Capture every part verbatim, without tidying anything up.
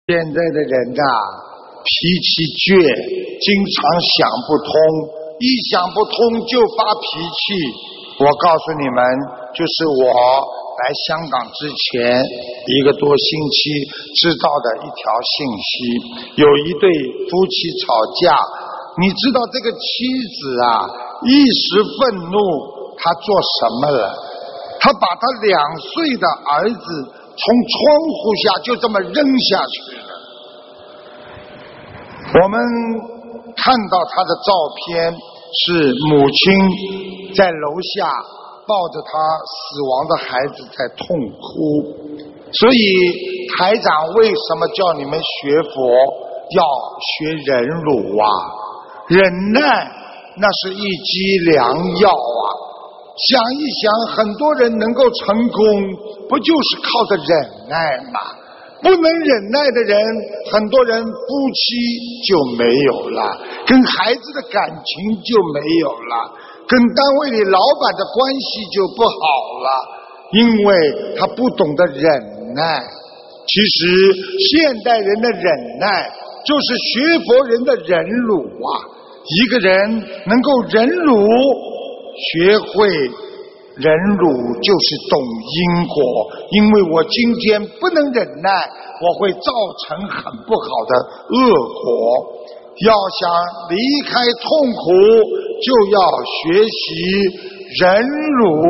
现在的人呐、啊，脾气倔，经常想不通，一想不通就发脾气。我告诉你们，就是我来香港之前一个多星期知道的一条信息，有一对夫妻吵架，你知道这个妻子啊，一时愤怒，她做什么了？她把她两岁的儿子从窗户下就这么扔下去了。我们看到他的照片，是母亲在楼下抱着他死亡的孩子在痛哭。所以台长为什么叫你们学佛要学忍辱啊？忍耐那是一剂良药啊！想一想，很多人能够成功，不就是靠着忍耐吗？不能忍耐的人，很多人夫妻就没有了，跟孩子的感情就没有了，跟单位里老板的关系就不好了，因为他不懂得忍耐。其实现代人的忍耐就是学佛人的忍辱啊！一个人能够忍辱，学会忍辱就是懂因果，因为我今天不能忍耐，我会造成很不好的恶果。要想离开痛苦，就要学习忍辱。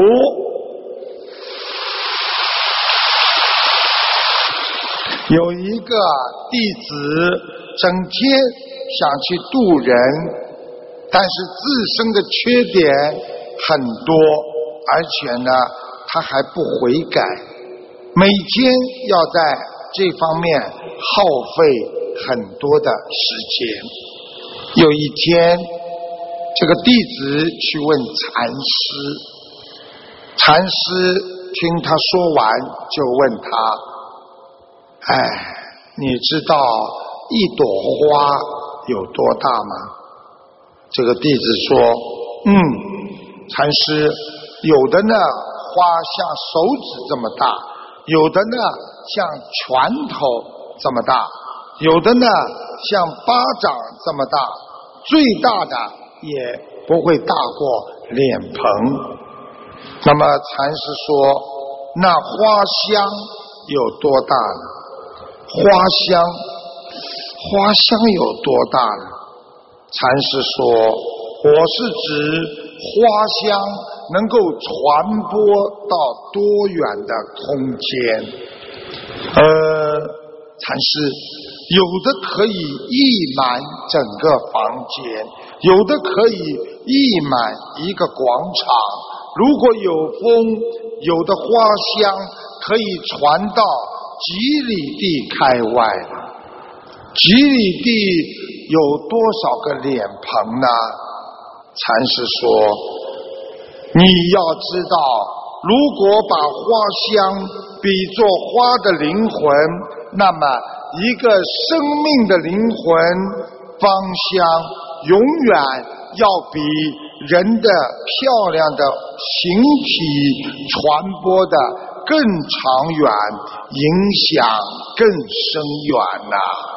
有一个弟子整天想去度人，但是自身的缺点很多，而且呢，他还不悔改，每天要在这方面耗费很多的时间。有一天，这个弟子去问禅师，禅师听他说完，就问他：“哎，你知道一朵花有多大吗？”这个弟子说：“嗯，禅师。”有的呢花像手指这么大，有的呢像拳头这么大，有的呢像巴掌这么大，最大的也不会大过脸盆。那么禅师说，那花香有多大呢？花香花香有多大呢？禅师说，我是指花香能够传播到多远的空间。呃，禅师，有的可以溢满整个房间，有的可以溢满一个广场。如果有风，有的花香可以传到几里地开外了。几里地有多少个脸盆呢？禅师说，你要知道，如果把花香比作花的灵魂，那么一个生命的灵魂芳香永远要比人的漂亮的形体传播的更长远，影响更深远呐、啊。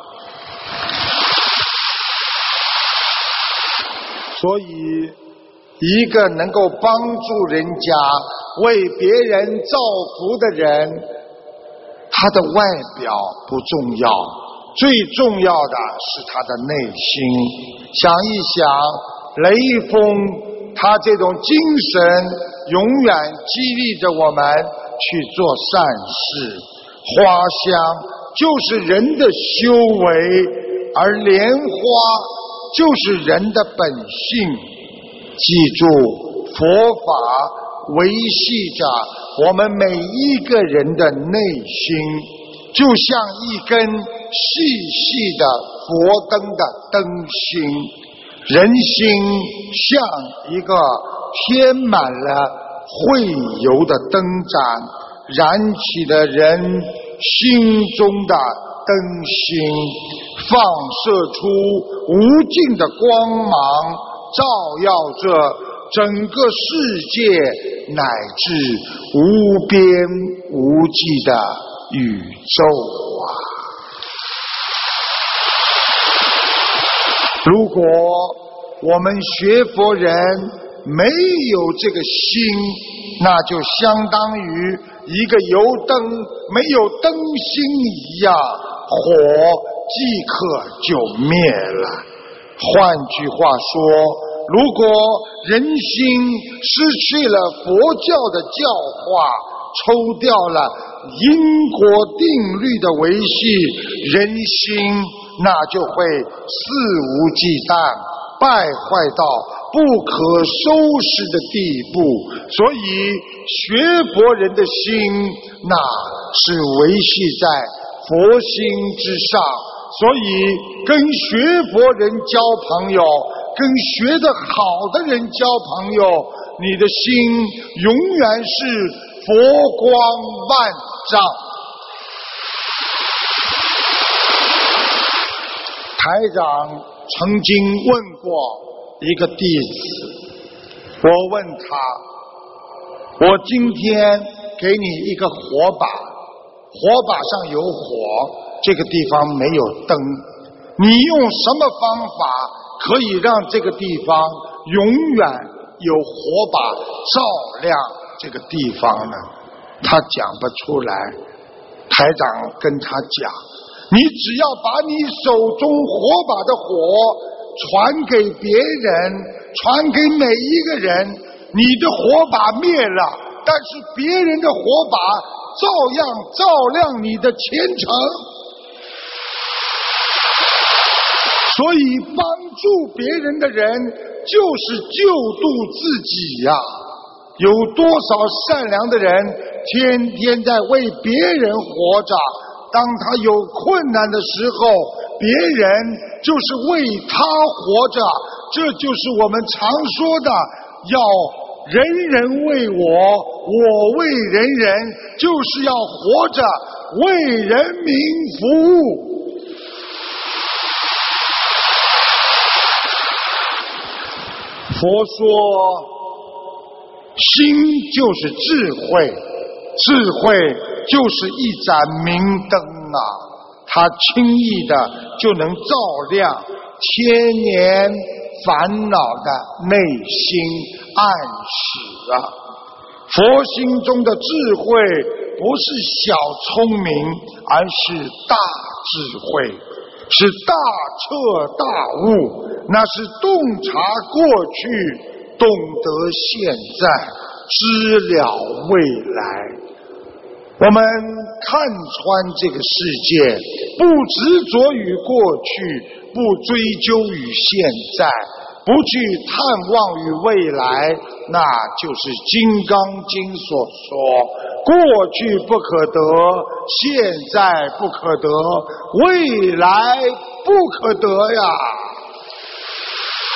所以一个能够帮助人家为别人造福的人，他的外表不重要，最重要的是他的内心。想一想，雷锋他这种精神永远激励着我们去做善事，花香就是人的修为，而莲花就是人的本性。记住，佛法维系着我们每一个人的内心，就像一根细细的佛灯的灯芯，人心像一个填满了慧油的灯盏，燃起了人心中的灯芯，放射出无尽的光芒，照耀着整个世界乃至无边无际的宇宙啊！ 果我们学佛人没有这个心，那就相当于一个油灯没有灯芯一样，火即刻就灭了。换句话说，如果人心失去了佛教的教化，抽掉了因果定律的维系，人心那就会肆无忌惮，败坏到不可收拾的地步。所以学佛人的心那是维系在佛心之上，所以跟学佛人交朋友，跟学得好的人交朋友，你的心永远是佛光万丈。台长曾经问过一个弟子，我问他，我今天给你一个火把，火把上有火，这个地方没有灯，你用什么方法可以让这个地方永远有火把照亮这个地方呢？他讲不出来。台长跟他讲，你只要把你手中火把的火传给别人，传给每一个人，你的火把灭了，但是别人的火把照样照亮你的前程。所以帮助别人的人就是救度自己呀、啊！有多少善良的人天天在为别人活着，当他有困难的时候，别人就是为他活着。这就是我们常说的，要人人为我，我为人人，就是要活着为人民服务。佛说心就是智慧，智慧就是一盏明灯啊，它轻易的就能照亮千年烦恼的内心暗室啊。佛心中的智慧不是小聪明，而是大智慧，是大彻大悟，那是洞察过去，懂得现在，知了未来。我们看穿这个世界，不执着于过去，不追究于现在，不去探望于未来，那就是《金刚经》所说，过去不可得，现在不可得，未来不可得呀。